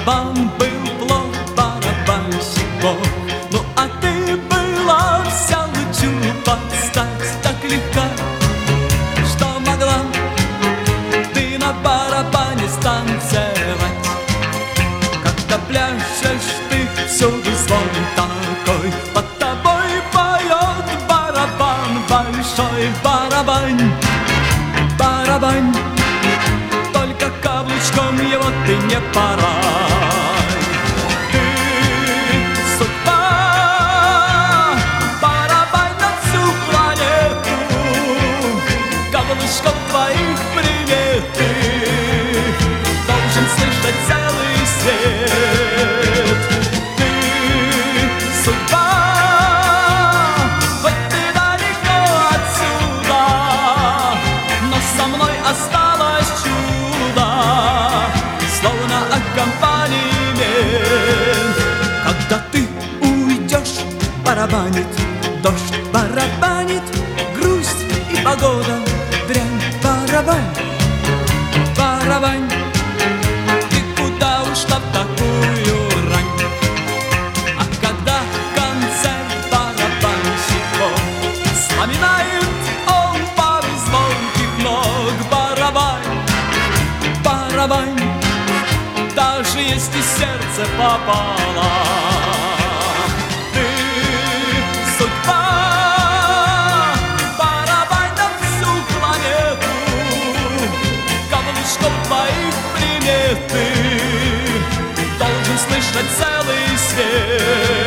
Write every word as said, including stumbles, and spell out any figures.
Барабан был плох, барабанщик бог. Ну а ты была вся лучу подстать, так легка, что могла ты на барабане станцевать. Когда пляшешь ты, всюду звон такой, под тобой поет барабан, большой барабан, барабан. Только каблучком его ты не порай. Ты судьба, барабан на всю планету, каблучком твоих приметы должен слышать целый свет. Ты судьба, хоть ты далеко отсюда, но со мной осталось чудо, словно аккомпанемент. Когда ты уйдешь, барабанит дождь, барабанит грусть и погода, дрянь, барабань, барабань. Ты куда ушла в такую рань? А когда концерт барабанщиков вспоминает он пару звонких ног, барабань, барабань, даже если сердце попало. Ты судьба, барабан на всю планету, каблучком твоих приметы должен слышать целый свет.